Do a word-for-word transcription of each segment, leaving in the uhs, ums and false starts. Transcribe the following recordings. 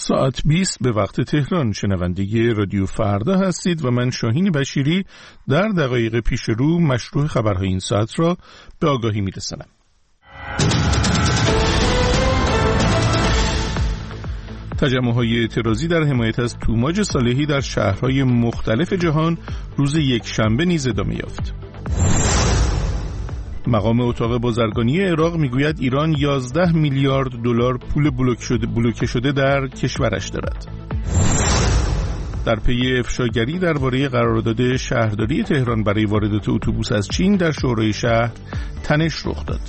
ساعت بیست به وقت تهران شنونده رادیو فردا هستید و من شاهین بشیری در دقایق پیش رو مشروع خبرهای این ساعت را به آگاهی میرسانم. تجمع‌های اعتراضی در حمایت از توماج صالحی در شهرهای مختلف جهان روز یک شنبه نیز ادامه یافت. مقام اتاق بازرگانی عراق میگوید ایران یازده میلیارد دلار پول بلوک شده بلوکه شده در کشورش دارد. در پی افشاگری درباره قرارداد شهرداری تهران برای واردات اتوبوس از چین در شورای شهر تنش رخ داد.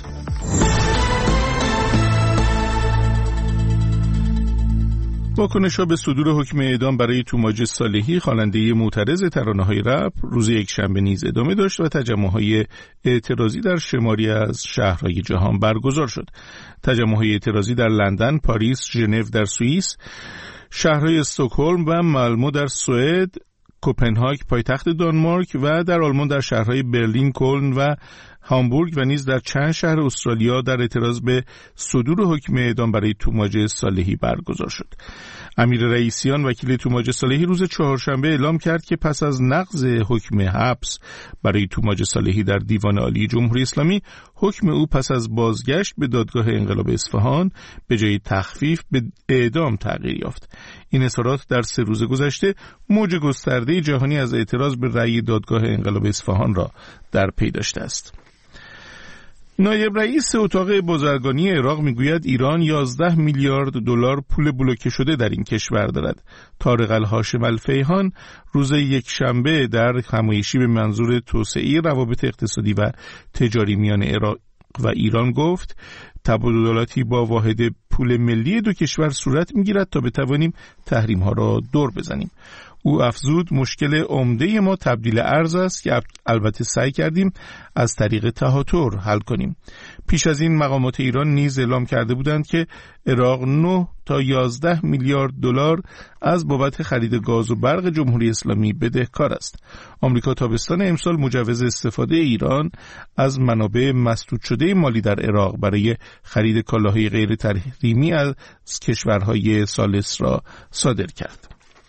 واکنش‌ها به صدور حکم اعدام برای توماج صالحی خواننده معترض ترانه‌های رپ روز یکشنبه نیز ادامه داشت و تجمع‌های اعتراضی در شماری از شهرهای جهان برگزار شد. تجمع‌های اعتراضی در لندن، پاریس، ژنو در سوئیس، شهرهای استکهلم و مالمو در سوئد، کوپنهاگ پایتخت دانمارک و در آلمان در شهرهای برلین، کلن و هامبورگ و نیز در چند شهر استرالیا در اعتراض به صدور حکم اعدام برای توماج صالحی برگزار شد. امیر رئیسیان وکیل توماج صالحی روز چهارشنبه اعلام کرد که پس از نقض حکم حبس برای توماج صالحی در دیوان عالی جمهوری اسلامی، حکم او پس از بازگشت به دادگاه انقلاب اصفهان به جای تخفیف به اعدام تغییر یافت. این اظهارات در سه روز گذشته موج گسترده جهانی از اعتراض به رأی دادگاه انقلاب اصفهان را در پی داشته است. نایب رئیس اتاق بازرگانی عراق میگوید ایران یازده میلیارد دلار پول بلوکه شده در این کشور دارد. طارق الهاشم الفیهان روز یکشنبه در همایشی به منظور توسعه روابط اقتصادی و تجاری میان عراق و ایران گفت تبادلاتی با واحد پول ملی دو کشور صورت میگیرد تا بتوانیم تحریم ها را دور بزنیم. او افزود مشکل عمده ما تبدیل ارز است که البته سعی کردیم از طریق تهاتر حل کنیم. پیش از این مقامات ایران نیز اعلام کرده بودند که عراق نه تا یازده میلیارد دلار از بابت خرید گاز و برق جمهوری اسلامی بدهکار است. آمریکا تابستان امسال مجوز استفاده ایران از منابع مسدود شده مالی در عراق برای خرید کالاهای غیر تحریمی از کشورهای ثالث را صادر کرد.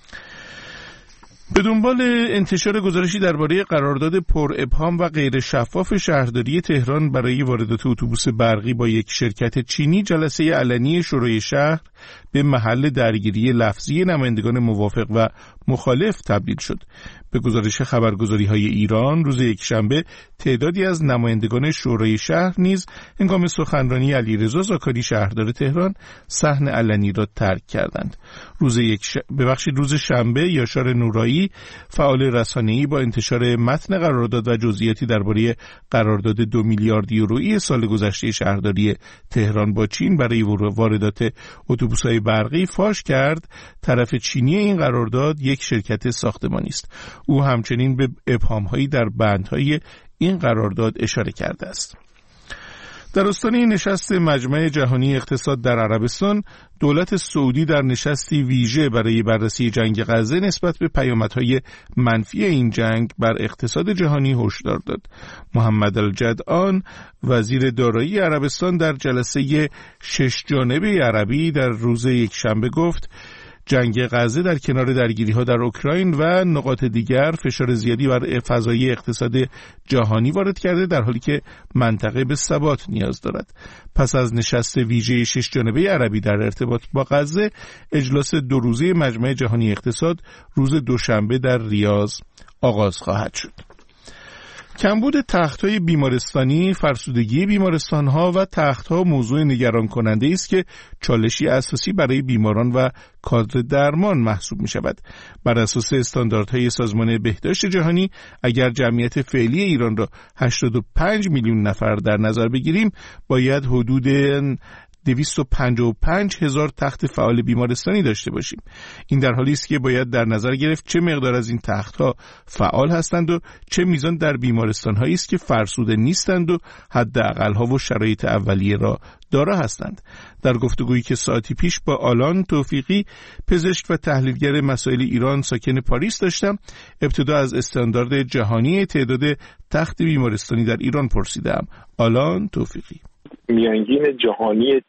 به دنبال انتشار گزارشی درباره قرارداد پر ابهام و غیر شفاف شهرداری تهران برای واردات اتوبوس برقی با یک شرکت چینی، جلسه علنی شورای شهر به محل درگیری لفظی نمایندگان موافق و مخالف تبدیل شد. به گزارش خبرگزاری‌های ایران روز یکشنبه تعدادی از نمایندگان شورای شهر نیز هنگام سخنرانی علیرضا زاکاری شهردار تهران صحن علنی را ترک کردند. روز یک ش... ببخشید روز شنبه یاشار نورایی فعال رسانه‌ای با انتشار متن قرارداد و جزئیاتی درباره قرارداد دو میلیارد یورویی سال گذشته شهرداری تهران با چین برای واردات اتوبوس‌های برقی فاش کرد طرف چینی این قرارداد یک شرکت ساختمانی است. او همچنین به ابهام‌هایی در بندهای این قرارداد اشاره کرده است. در آستانه نشست مجمع جهانی اقتصاد در عربستان، دولت سعودی در نشستی ویژه برای بررسی جنگ غزه نسبت به پیامدهای منفی این جنگ بر اقتصاد جهانی هشدار داد. محمد الجدعان وزیر دارایی عربستان در جلسه شش جانبه عربی در روز یکشنبه گفت جنگ غزه در کنار درگیری‌ها در اوکراین و نقاط دیگر فشار زیادی بر فضای اقتصاد جهانی وارد کرده، در حالی که منطقه به ثبات نیاز دارد. پس از نشست ویژه شش جانبه عربی در ارتباط با غزه، اجلاس دو روزه مجمع جهانی اقتصاد روز دوشنبه در ریاض آغاز خواهد شد. کمبود تخت‌های بیمارستانی، فرسودگی بیمارستان‌ها و تخت‌ها موضوع نگران کننده است که چالشی اساسی برای بیماران و کادر درمان محسوب می‌شود. بر اساس استانداردهای سازمان بهداشت جهانی، اگر جمعیت فعلی ایران را هشتاد و پنج میلیون نفر در نظر بگیریم، باید حدود دویست و پنجاه و پنج هزار تخت فعال بیمارستانی داشته باشیم. این در حالی است که باید در نظر گرفت چه مقدار از این تخت‌ها فعال هستند و چه میزان در بیمارستان‌هایی است که فرسوده نیستند و حداقل‌ها و شرایط اولیه را دارا هستند. در گفتگویی که ساعتی پیش با آلان توفیقی، پزشک و تحلیلگر مسائل ایران ساکن پاریس داشتم، ابتدا از استاندارد جهانی تعداد تخت بیمارستانی در ایران پرسیدم. آلان توفیقی: میانگین جهانی تخت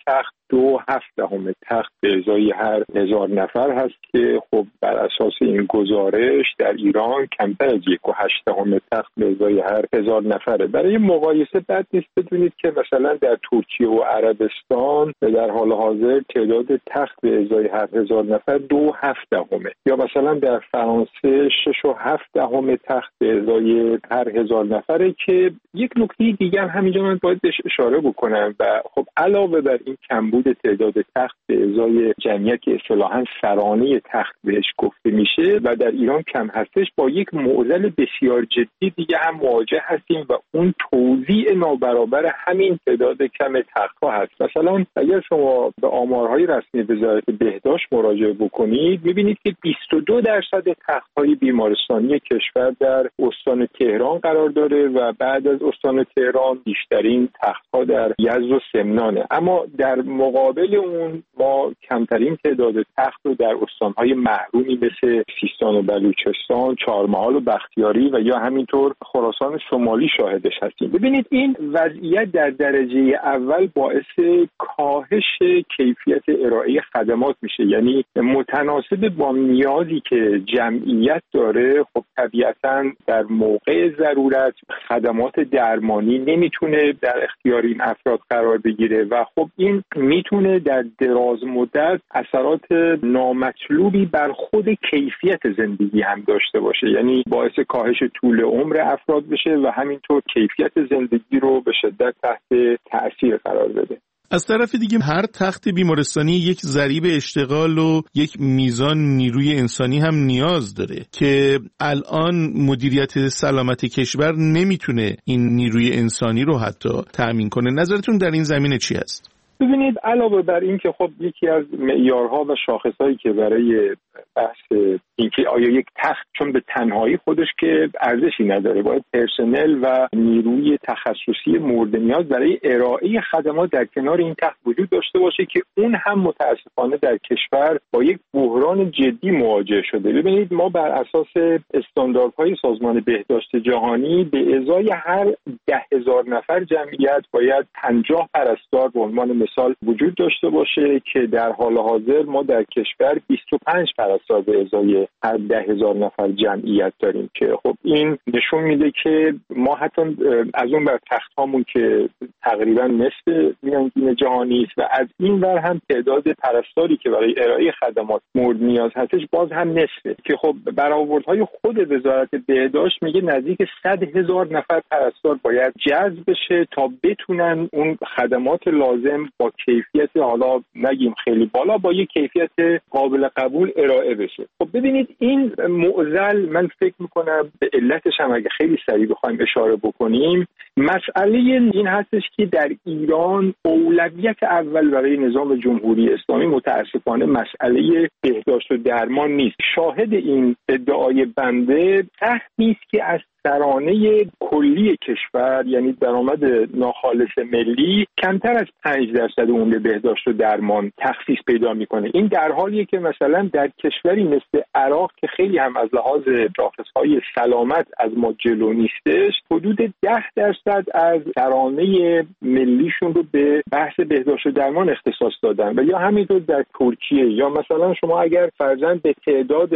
دو هفت دهم تخت به ازای هر هزار نفر هست که خب بر اساس این گزارش در ایران کمتر از یک و هشت دهم تخت به ازای هر هزار نفره. برای مقایسه بد نیست بدونید که مثلا در ترکیه و عربستان در حال حاضر تعداد تخت به ازای هر هزار نفر دو هفت دهمه، یا مثلا در فرانسه شش و هفت دهم تخت به ازای هر هزار نفره. که یک نکته دیگر همینجا من باید بهش اشاره بکنم و خب علاوه بر این کمبود تعداد تخت به ازای جمعیت که اصطلاحاً سرانه تخت بهش گفته میشه و در ایران کم هستش، با یک معضل بسیار جدی دیگه هم مواجه هستیم و اون توزیع نابرابر همین تعداد کم تخت‌ها هست. مثلا اگر شما به آمارهای رسمی وزارت بهداشت مراجعه بکنید میبینید که بیست و دو درصد تخت‌های بیمارستانی کشور در استان تهران قرار داره و بعد از استان تهران بیشترین تخت‌ها در یزد و سمنانه. اما در مقابل اون ما کمترین تعداد تخت رو در استان‌های محرومی مثل سیستان و بلوچستان، چهارمحال و بختیاری و یا همینطور خراسان شمالی شاهدش هستیم. ببینید این وضعیت در درجه اول باعث کاهش کیفیت ارائه خدمات میشه، یعنی متناسب با نیازی که جمعیت داره خب طبیعتاً در موقع ضرورت خدمات درمانی نمیتونه در اختیار این افراد قرار بگیره و خب این میتونه در دراز مدت اثرات نامطلوبی بر خود کیفیت زندگی هم داشته باشه، یعنی باعث کاهش طول عمر افراد بشه و همینطور کیفیت زندگی رو به شدت تحت تأثیر قرار بده. از طرف دیگه هر تخت بیمارستانی یک ضریب اشتغال و یک میزان نیروی انسانی هم نیاز داره که الان مدیریت سلامت کشور نمیتونه این نیروی انسانی رو حتی تأمین کنه. نظرتون در این زمینه چی است؟ ببینید علاوه بر این که خب یکی از معیارها و شاخصهایی که برای بحث اینکه آیا یک تخت چون به تنهایی خودش که ارزشی نداره، باید پرسنل و نیروی تخصصی مورد نیاز برای ارائه خدمات در کنار این تخت وجود داشته باشه که اون هم متاسفانه در کشور با یک بحران جدی مواجه شده. ببینید ما بر اساس استانداردهای سازمان بهداشت جهانی به ازای هر ده هزار نفر جمعیت باید پنجاه پرستار به عنوان مثال وجود داشته باشه که در حال حاضر ما در کشور بیست و پنج پرستار به ازای هر ده هزار نفر جمعیت داریم که خب این نشون میده که ما حتی از اون بر تخت هامون که تقریبا نصف میانگین جهانی است و از این ور هم تعداد پرستاری که برای ارائه خدمات مورد نیاز هستش باز هم نصفه که خب برآوردهای خود وزارت بهداشت میگه نزدیک صد هزار نفر پرستار باید جذب بشه تا بتونن اون خدمات لازم با کیفیت حالا نگیم خیلی بالا با یک کیفیت قابل قبول ارائه بشه. خب ببینید این معضل من فکر میکنم به علتش هم اگه خیلی سریع بخوایم اشاره بکنیم مسئله این هستش که در ایران اولویت اول برای نظام جمهوری اسلامی متاسفانه مسئله بهداشت و درمان نیست. شاهد این ادعای بنده تختی است که از سرانه کلی کشور یعنی درآمد ناخالص ملی کمتر از پنج درصد اون به بهداشت و درمان تخصیص پیدا میکنه. این در حالیه که مثلا در کشوری مثل عراق که خیلی هم از لحاظ شاخصهای سلامت از ما جلو نیستش حدود ده درصد از سرانه ملیشون رو به بحث بهداشت و درمان اختصاص دادن و یا همینطور در ترکیه یا مثلا شما اگر فرضاً به تعداد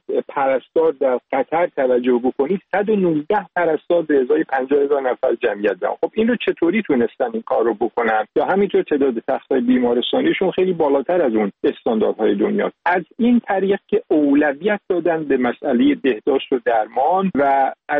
پرستار در قطر توجه بکنید صد و نوزده پرستار به ازای پنجاه هزار نفر جمعیت دارن. خب این رو چطوری تونستن این کار رو بکنن؟ یا همینطور تعداد تخت‌های بیمارستانیشون خیلی بالاتر از اون استانداردهای دنیا. از این طریق که اولویت دادن به مسئله بهداشت و درمان و از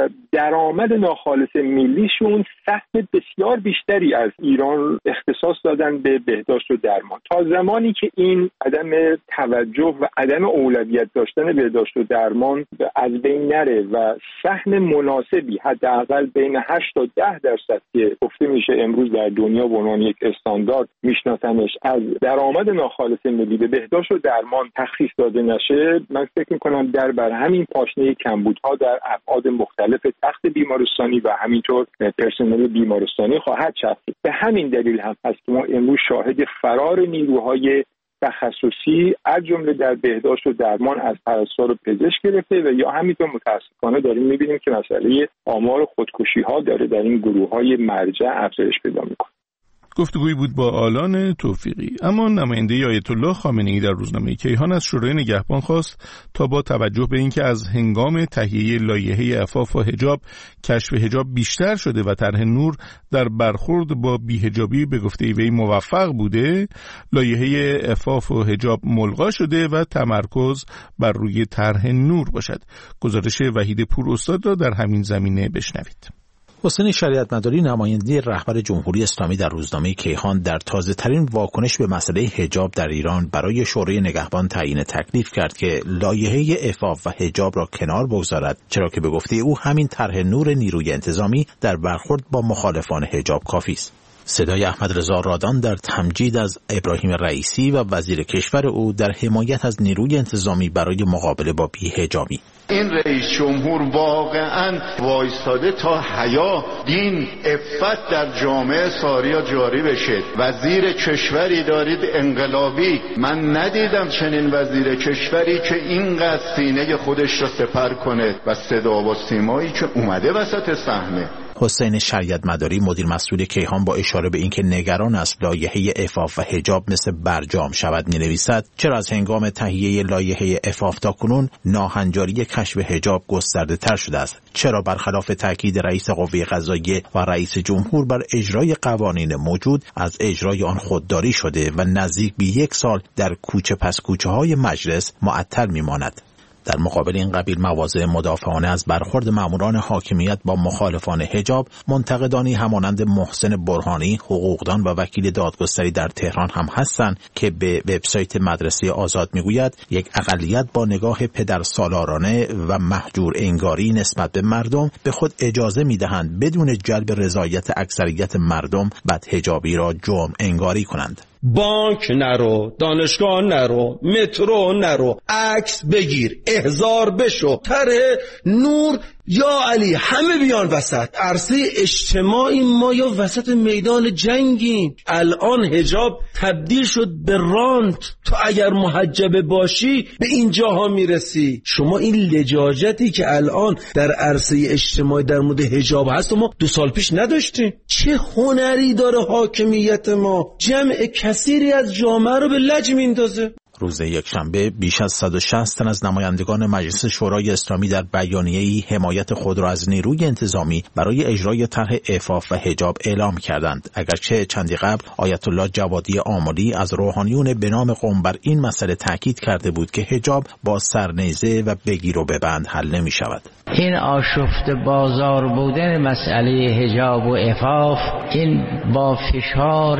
درآمد ناخالص ملیشون سهم بسیار بیشتری از ایران اختصاص دادن به بهداشت و درمان. تا زمانی که این عدم توجه و عدم اولویت داشتن بهداشت و درمان از بین نره و سهم مناسبی حداقل بین هشت تا ده درصد که گفته میشه امروز در دنیا به عنوان یک استاندارد میشناسنش از درآمد ناخالص ملی به بهداشت و درمان تخصیص داده نشه، من فکر میکنم در بر همین پاشنه کمبودها در ابعاد مختلف تخت بیمارستانی و همینطور پرسنل بیمارستانی خواهد چرخید. به همین دلیل هم هست که ما امروز شاهد فرار نیروهای تخصصی از جمله در بهداشت و درمان از پرستار و پزشک گرفته و یا همینطور متاسفانه داریم میبینیم که مسئله آمار خودکشی ها داره در این گروه های مرجع افزایش پیدا میکنه. گفتگویی بود با آلان توفیقی. اما نماینده آیت الله خامنه‌ای در روزنامه کیهان از شورای نگهبان خواست تا با توجه به اینکه از هنگام تهیه لایحه عفاف و حجاب کشف حجاب بیشتر شده و طرح نور در برخورد با بی‌حجابی به گفته وی موفق بوده، لایحه عفاف و حجاب ملغا شده و تمرکز بر روی طرح نور باشد. گزارش وحید پور استاد را در همین زمینه بشنوید. حسین شریعتمداری نماینده رهبر جمهوری اسلامی در روزنامه کیهان در تازه‌ترین واکنش به مسئله حجاب در ایران برای شورای نگهبان تعیین تکلیف کرد که لایحه عفاف و حجاب را کنار بگذارد، چرا که به گفته او همین طرح نور نیروی انتظامی در برخورد با مخالفان حجاب کافی است. صدای احمد رضا رادان در تمجید از ابراهیم رئیسی و وزیر کشور او در حمایت از نیروی انتظامی برای مقابله با بی‌حجابی. این رئیس جمهور واقعاً وایستاده تا حیا، دین، عفت در جامعه ساریا جاری بشه. وزیر کشوری دارید انقلابی، من ندیدم چنین وزیر کشوری که اینقدر سینه خودش را سپر کنه و صدا و سیمایی که اومده وسط صحنه. حسین شریعتمداری مدیر مسئول کیهان با اشاره به اینکه نگران است لایحه عفاف و حجاب مثل برجام شود می‌نویسد چرا از هنگام تهیه لایحه عفاف تا کنون ناهنجاری کشف حجاب گسترده تر شده است، چرا برخلاف تاکید رئیس قوه قضاییه و رئیس جمهور بر اجرای قوانین موجود از اجرای آن خودداری شده و نزدیک به یک سال در کوچه پس کوچه های مجلس معطل می‌ماند. در مقابل این قبیل مواضع مدافعانه از برخورد ماموران حاکمیت با مخالفان حجاب، منتقدانی همانند محسن برهانی، حقوقدان و وکیل دادگستری در تهران هم هستند که به وبسایت مدرسه آزاد میگوید یک اقلیت با نگاه پدرسالارانه و محجور انگاری نسبت به مردم به خود اجازه میدهند بدون جلب رضایت اکثریت مردم بدحجابی را جرم انگاری کنند. بانک نرو، دانشگاه نرو، مترو نرو، عکس بگیر، احضار بشو، طرح نور یا علی همه بیان وسط. عرصه اجتماعی ما یا وسط میدان جنگیم. الان حجاب تبدیل شد به رانت. تو اگر محجبه باشی به اینجاها میرسی. شما این لجاجتی که الان در عرصه اجتماعی در مورد حجاب هست ما دو سال پیش نداشتیم. چه هنری داره حاکمیت ما، جمع کثیری از جامعه رو به لج میندازه. روز یکشنبه بیش از صد و شصت تن از نمایندگان مجلس شورای اسلامی در بیانیه‌ای حمایت خود را از نیروی انتظامی برای اجرای طرح عفاف و حجاب اعلام کردند، اگرچه چندی قبل آیت الله جوادی آملی از روحانیون به نام قم بر این مسئله تاکید کرده بود که حجاب با سرنیزه و بگیر و ببند حل نمی شود. این آشفت بازار بودن مسئله حجاب و عفاف این با فشار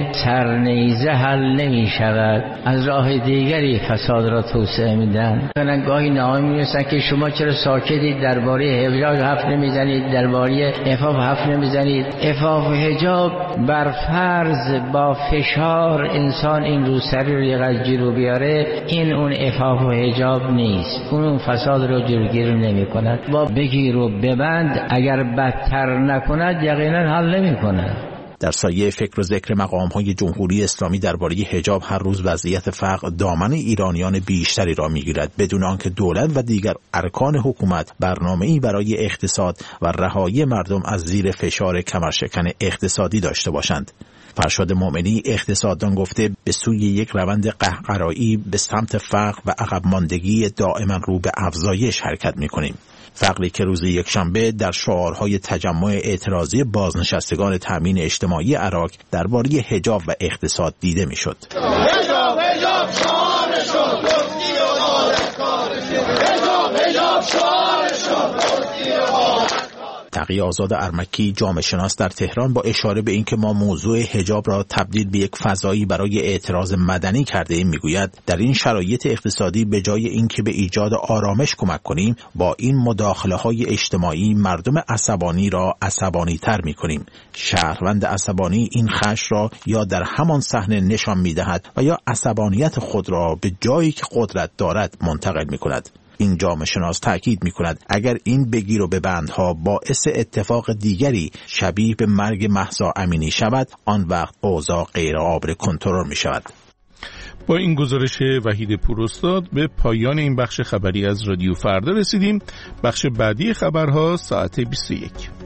سرنیزه حل نمی شود. از راه دیگری فساد را توسعه میدن. من گاهی نامه می‌نویسن که شما چرا ساکتید درباره حجاب حرف نمیزنید، درباره عفاف حرف نمیزنید. عفاف و حجاب بر فرض با فشار انسان این روسری رو یقدر جلو بیاره، این اون عفاف و حجاب نیست. اون فساد رو جلوگیری نمی‌کند. با بگیر و ببند اگر بدتر نکند یقینا حل نمی‌کند. در سایه فکر و ذکر مقام‌های جمهوری اسلامی درباره حجاب هر روز وضعیت فقر دامن ایرانیان بیشتری را می‌گیرد بدون آنکه دولت و دیگر ارکان حکومت برنامه‌ای برای اقتصاد و رهایی مردم از زیر فشار کمرشکن اقتصادی داشته باشند. فرشاد مومنی اقتصاددان گفته به سوی یک روند قهقرایی به سمت فقر و عقب ماندگی دائما رو به افزایش حرکت می‌کنیم. فقری که روز یکشنبه در شعارهای تجمع اعتراضی بازنشستگان تامین اجتماعی عراق درباره حجاب و اقتصاد دیده میشد. حجاب حجاب شعار شد گفتی و عادت کار حجاب حجاب شعار شد گفتی و عادت. تقی آزاد ارمکی جامعه شناس در تهران با اشاره به اینکه ما موضوع حجاب را تبدیل به یک فضایی برای اعتراض مدنی کرده ایم میگوید در این شرایط اقتصادی به جای اینکه به ایجاد آرامش کمک کنیم با این مداخله‌های اجتماعی مردم عصبانی را عصبانی تر می‌کنیم. شهروند عصبانی این خشم را یا در همان صحنه نشان می‌دهد و یا عصبانیت خود را به جایی که قدرت دارد منتقل می‌کند. این جامعه شناس تأکید می کند اگر این بگیر و ببندها باعث اتفاق دیگری شبیه به مرگ مهسا امینی شود آن وقت اوضاع غیر قابل کنترل می شود. با این گزارش وحید پور استاد به پایان این بخش خبری از رادیو فردا رسیدیم. بخش بعدی خبرها ساعت بیست و یک.